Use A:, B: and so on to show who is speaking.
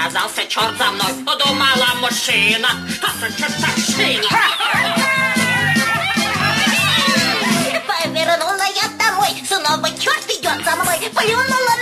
A: Оказался черт за мной. Подумала мужчина, что за чертовщина.
B: Повернула я домой, снова черт идет за мной. Плюнула